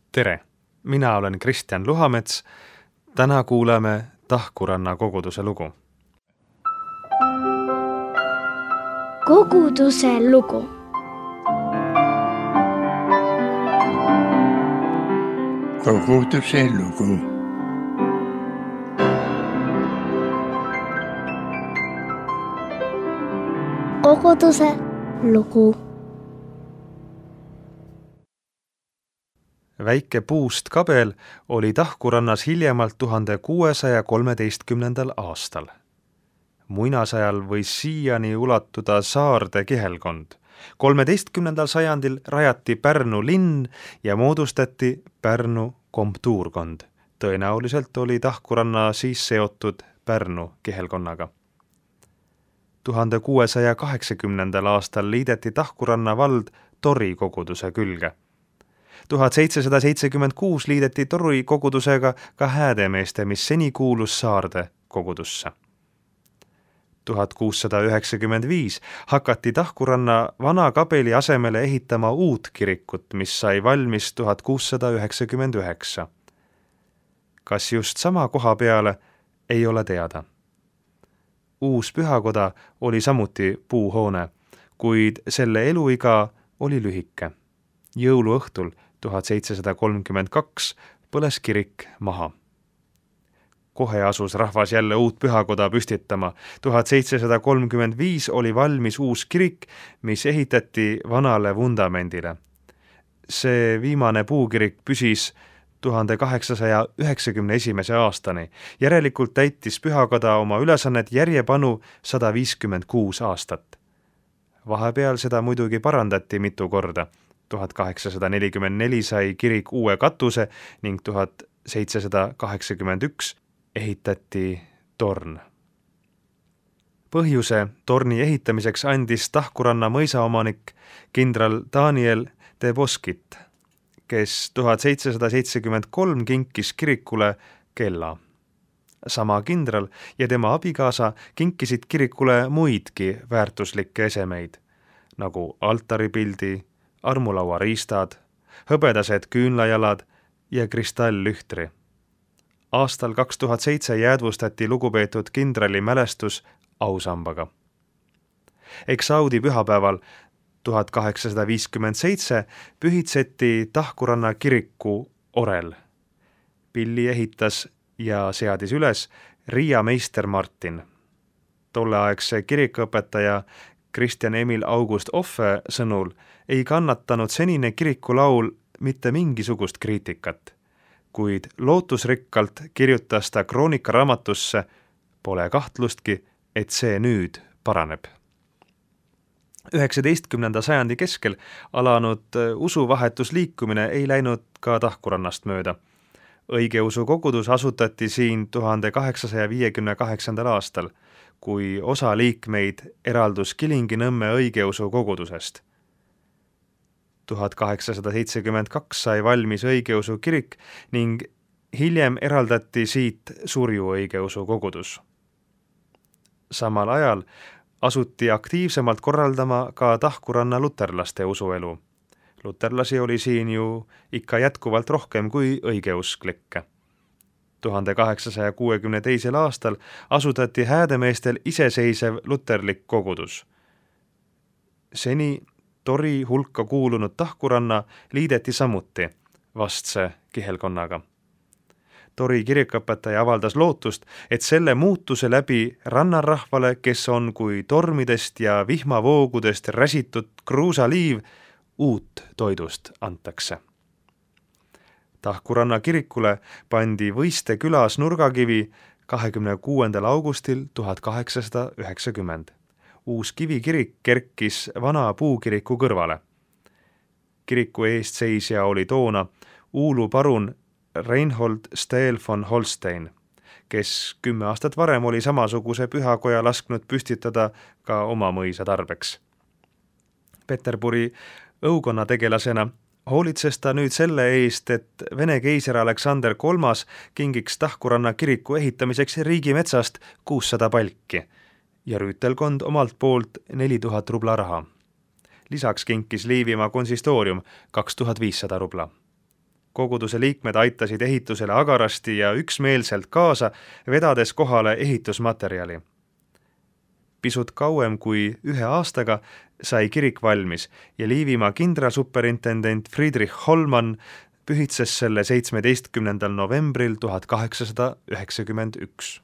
Tere! Mina olen Kristjan Luhamets. Täna kuuleme Tahkuranna koguduse lugu. Koguduse lugu. Koguduse lugu. Koguduse lugu. Väike puust kabel oli Tahkurannas hiljemalt 1613. aastal. Muinasajal võis siiani ulatuda saarde kihelkond. 13. sajandil rajati Pärnu linn ja moodustati Pärnu komtuurkond. Tõenäoliselt oli Tahkuranna siis seotud Pärnu kihelkonnaga. 1680. aastal liideti Tahkuranna vald Tori koguduse külge. 1776 liideti Tori kogudusega ka Häädemeeste, mis seni kuulus Saarde kogudusse. 1695 hakati Tahkuranna vana kabeli asemele ehitama uut kirikut, mis sai valmis 1699. Kas just sama koha peale, ei ole teada. Uus pühakoda oli samuti puuhoone, kuid selle eluiga oli lühike. Jõuluõhtul 1732 põles kirik maha. Kohe asus rahvas jälle uut pühakoda püstitama. 1735 oli valmis uus kirik, mis ehitati vanale vundamendile. See viimane puukirik püsis 1891. aastani. Järelikult täitis pühakoda oma ülesannet järjepanu 156 aastat. Vahepeal seda muidugi parandati mitu korda. 1844 sai kirik uue katuse ning 1781 ehitati torn. Põhjuse torni ehitamiseks andis Tahkuranna mõisaomanik kindral Daniel de Boskit, kes 1773 kinkis kirikule kella. Sama kindral ja tema abikaasa kinkisid kirikule muidki väärtuslikke esemeid, nagu altaripildi, armulauariistad, hõbedased küünlajalad ja kristalllühtri. Aastal 2007 jäädvustati lugupeetud kindrali mälestus ausambaga. Eksaudi pühapäeval 1857 pühitseti Tahkuranna kiriku orel. Pilli ehitas ja seadis üles Riia meister Martin. Tolleaegse kirikuõpetaja Kristjan Emil August Offe sõnul ei kannatanud senine kirikulaul mitte mingisugust kriitikat, kuid lootusrikkalt kirjutas ta kroonikaraamatusse, pole kahtlustki, et see nüüd paraneb. 19. sajandi keskel alanud usuvahetusliikumine ei läinud ka Tahkurannast mööda. Õigeusu kogudus asutati siin 1858. aastal, kui osa liikmeid eraldus Kilingi-Nõmme õigeusu kogudusest. 1872 sai valmis õigeusu kirik ning hiljem eraldati siit Surju õigeusu kogudus. Samal ajal asuti aktiivsemalt korraldama ka Tahkuranna luterlaste usuelu. Luterlasi oli siin ju ikka jätkuvalt rohkem kui õigeusklikke. 1862. aastal asutati Häädemeestel iseseisev luterlik kogudus. Seni Tori hulka kuulunud Tahkuranna liideti samuti vastse kihelkonnaga. Tori kirikuõpetaja avaldas lootust, et selle muutuse läbi rannarahvale, kes on kui tormidest ja vihmavoogudest räsitud kruusaliiv, uut toidust antakse. Tahkuranna kirikule pandi Võiste külas nurgakivi 26. augustil 1890. Uus kivikirik kerkis vana puukiriku kõrvale. Kiriku eestseisja oli toona Uulu parun Reinhold Steel von Holstein, kes 10 aastat varem oli samasuguse pühakoja lasknud püstitada ka oma mõisa tarbeks. Peterburi õukonnategelasena hoolitses ta nüüd selle eest, et Vene keiser Aleksander III kingiks Tahkuranna kiriku ehitamiseks riigimetsast 600 palki ja rüütelkond omalt poolt 4000 rubla raha. Lisaks kinkis Liivimaa konsistoorium 2500 rubla. Koguduse liikmed aitasid ehitusele agarasti ja üksmeelselt kaasa, vedades kohale ehitusmaterjali. Pisut kauem kui 1 aastaga sai kirik valmis ja Liivimaa kindralsuperintendent Friedrich Hollmann pühitses selle 17. novembril 1891.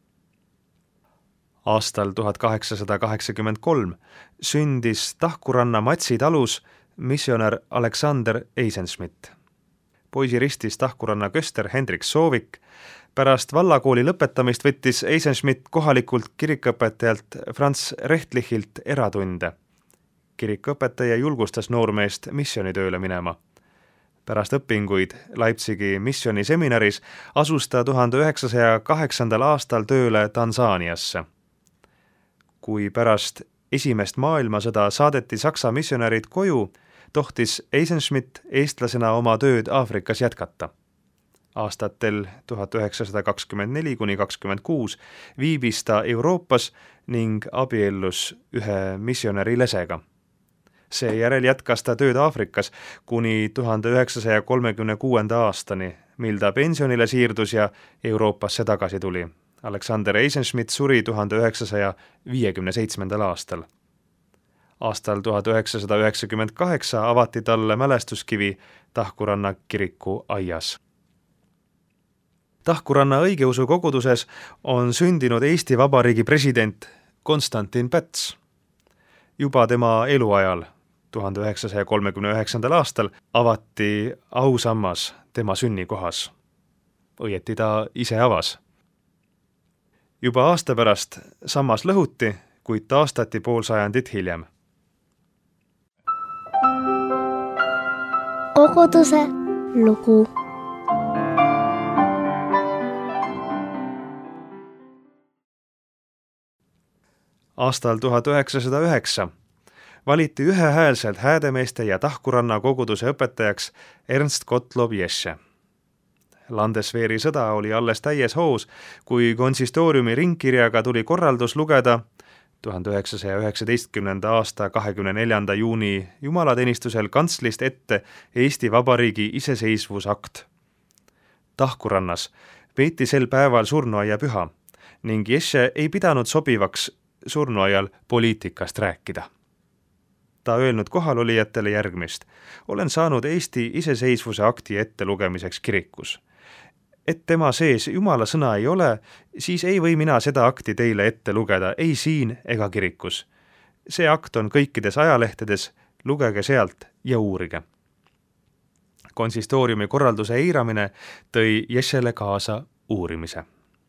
Aastal 1883 sündis Tahkuranna Matsi talus missionär Alexander Eisenschmidt. Poisi ristis Tahkuranna köster Hendrik Soovik. Pärast vallakooli lõpetamist võttis Eisenschmidt kohalikult kirikõpetajalt Franz Rechtlichilt eratunde. Kirikõpetaja julgustas noormeest missionitööle minema. Pärast õpinguid Leipzigi missioniseminaris asus ta 1908. aastal tööle Tansaaniasse. Kui pärast esimest maailmasõda saadeti Saksa missionärid koju, tohtis Eisenschmidt eestlasena oma tööd Aafrikas jätkata. Aastatel 1924–26 viibis ta Euroopas ning abiellus ühe missionäri lesega. Seejärel jätkas ta tööd Aafrikas kuni 1936. aastani, mil ta pensionile siirdus ja Euroopasse tagasi tuli. Alexander Eisenschmidt suri 1957. aastal. Aastal 1998 avati talle mälestuskivi Tahkuranna kiriku aias. Tahkuranna õigeusu koguduses on sündinud Eesti Vabariigi president Konstantin Päts. Juba tema eluajal, 1939. aastal, avati ausammas tema sünnikohas. Õieti ta ise avas. Juba aasta pärast sammas lõhuti, kuid taastati pool sajandit hiljem. Koguduse lugu. Aastal 1909 valiti ühehäälselt Häädemeeste ja Tahkuranna koguduse õpetajaks Ernst Gottlob Jesche. Landesveeri sõda oli alles täies hoos, kui konsistooriumi ringkirjaga tuli korraldus lugeda 1919. aasta 24. juuni jumalateenistusel kantslist ette Eesti Vabariigi iseseisvusakt. Tahkurannas peeti sel päeval surnuaia püha ning Jesche ei pidanud sobivaks surnuaial poliitikast rääkida. Ta öelnud kohalolijatele järgmist: olen saanud Eesti iseseisvuse akti ette lugemiseks kirikus. Et tema sees Jumala sõna ei ole, siis ei või mina seda akti teile ette lugeda, ei siin ega kirikus. See akt on kõikides ajalehtedes, lugege sealt ja uurige. Konsistooriumi korralduse eiramine tõi Jeschele kaasa uurimise.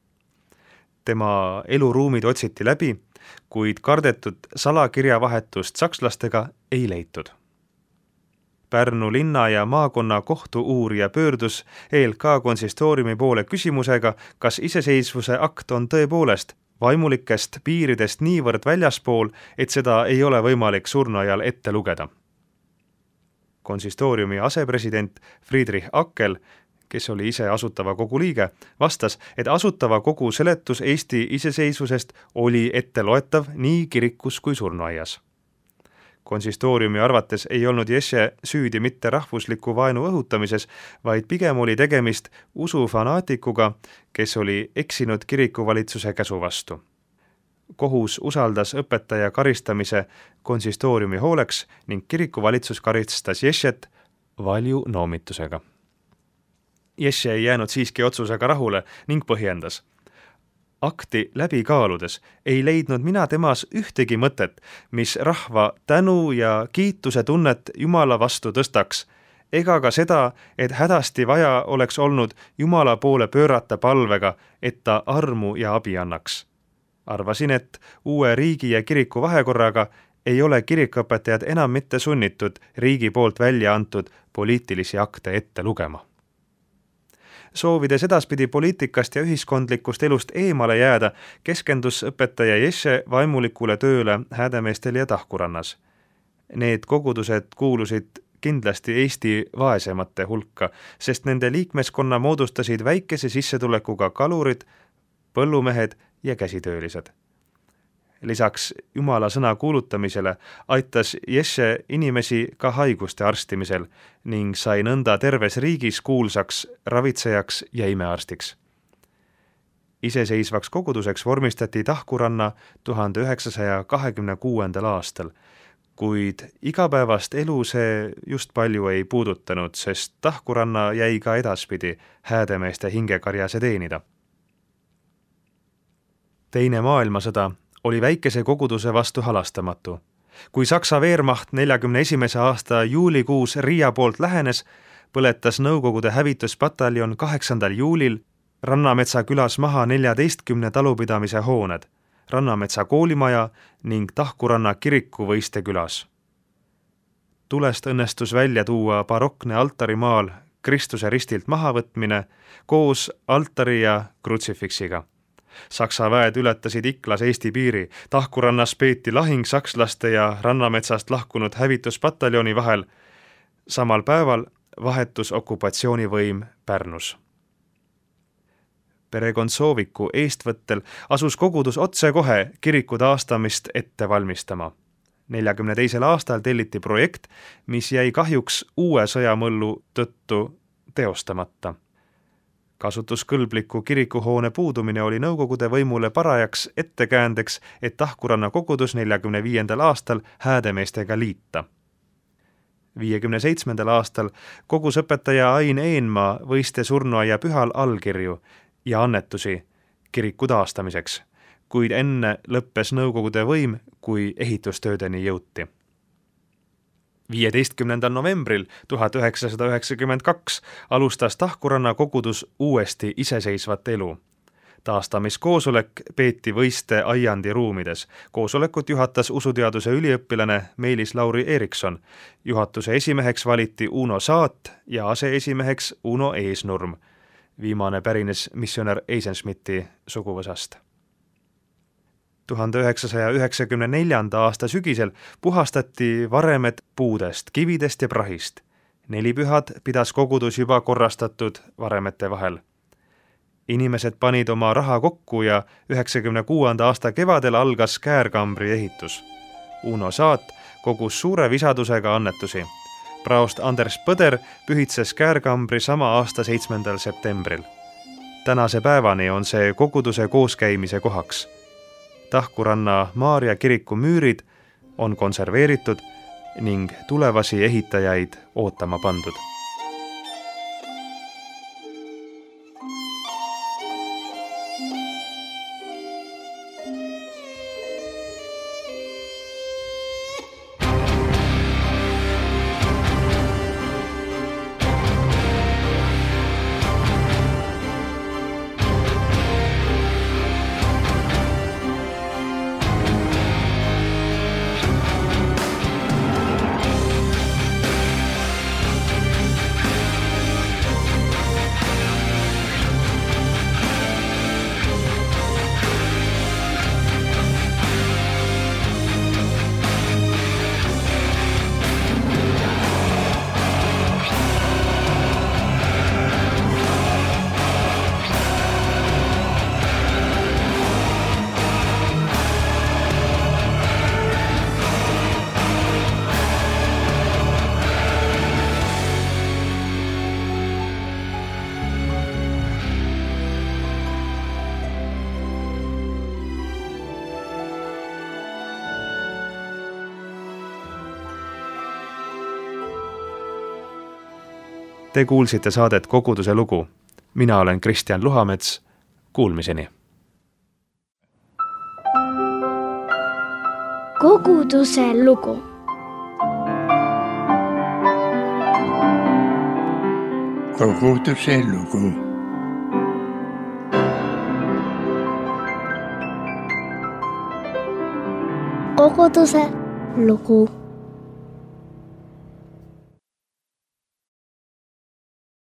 Tema eluruumid otsiti läbi, kuid kardetud salakirjavahetust sakslastega ei leitud. Pärnu linna ja maakonna kohtu-uurija pöördus ELK konsistooriumi poole küsimusega, kas iseseisvuse akt on tõepoolest vaimulikest piiridest niivõrd väljaspool, et seda ei ole võimalik surnuajal ette lugeda. Konsistooriumi asepresident Friedrich Ackel, kes oli ise Asutava Kogu liige, vastas, et Asutava Kogu seletus Eesti iseseisvusest oli etteloetav nii kirikus kui surnuaias. Konsistooriumi arvates ei olnud Jesche süüdi mitte rahvusliku vaenu õhutamises, vaid pigem oli tegemist usufanaatikuga, kes oli eksinud kirikuvalitsuse käsu vastu. Kohus usaldas õpetaja karistamise konsistooriumi hooleks ning kirikuvalitsus karistas Jeschet valju noomitusega. Jesche ei jäänud siiski otsusega rahule ning põhjendas: akti läbi kaaludes ei leidnud mina temas ühtegi mõtet, mis rahva tänu ja kiituse tunnet Jumala vastu tõstaks, ega ka seda, et hädasti vaja oleks olnud Jumala poole pöörata palvega, et ta armu ja abi annaks. Arvasin, et uue riigi ja kiriku vahekorraga ei ole kirikuõpetajad enam mitte sunnitud riigi poolt välja antud poliitilisi akte ette lugema. Soovides edaspidi poliitikast ja ühiskondlikust elust eemale jääda, keskendus õpetaja Jesche vaimulikule tööle Häädemeestel ja Tahkurannas. Need kogudused kuulusid kindlasti Eesti vaesemate hulka, sest nende liikmeskonna moodustasid väikese sissetulekuga kalurid, põllumehed ja käsitöölised. Lisaks Jumala sõna kuulutamisele aitas Jesse inimesi ka haiguste arstimisel ning sai nõnda terves riigis kuulsaks ravitsejaks ja imearstiks. Iseseisvaks koguduseks vormistati Tahkuranna 1926. aastal, kuid igapäevast elu see just palju ei puudutanud, sest Tahkuranna jäi ka edaspidi häädemeeste hingekarjase teenida. Teine maailmasõda oli väikese koguduse vastu halastamatu. Kui Saksa Wehrmacht 41. aasta juulikuus Riia poolt lähenes, põletas Nõukogude hävituspataljon 8. juulil Rannametsa külas maha 14 talupidamise hooned, Rannametsa koolimaja ning Tahkuranna kiriku võistekülas. Tulest õnnestus välja tuua barokne altarimaal Kristuse ristilt mahavõtmine koos altari ja krutsifiksiga. Saksa väed ületasid Iklas Eesti piiri, Tahkurannas peeti lahing sakslaste ja Rannametsast lahkunud hävituspataljoni vahel. Samal päeval vahetus okupatsioonivõim Pärnus. Perekond Sooviku eestvõttel asus kogudus otsekohe kiriku taastamist ette valmistama. 42. aastal telliti projekt, mis jäi kahjuks uue sõjamõllu tõttu teostamata. Kasutuskõlbliku kirikuhoone puudumine oli Nõukogude võimule parajaks ettekäändeks, et Tahkuranna kogudus 45. aastal häädemeestega liita. 57. aastal kogus õpetaja Ain Eenmaa võiste surnuaia pühal allkirju ja annetusi kiriku taastamiseks, kuid enne lõppes Nõukogude võim, kui ehitustöödeni jõuti. 15. novembril 1992 alustas Tahkuranna kogudus uuesti iseseisvat elu. Taastamiskoosolek peeti võiste aiandi ruumides. Koosolekut juhatas usuteaduse üliõpilane Meelis Lauri Erikson. Juhatuse esimeheks valiti Uno Saat ja aseesimeheks Uno Eesnurm. Viimane pärines missionär Eisenschmidti suguvõsast. 1994. aasta sügisel puhastati varemed puudest, kividest ja prahist. 4 pühad pidas kogudus juba korrastatud varemete vahel. Inimesed panid oma raha kokku ja 96. aasta kevadel algas käärkambri ehitus. Uno Saat kogus suure visadusega annetusi. Praost Anders Põder pühitses käärkambri sama aasta 7. septembril. Tänase päevani on see koguduse kooskäimise kohaks. Tahkuranna Maarja kiriku müürid on konserveeritud ning tulevasi ehitajaid ootama pandud. Te kuulsite saadet Koguduse lugu. Mina olen Kristjan Luhamets. Kuulmiseni. Koguduse lugu. Koguduse lugu. Koguduse lugu.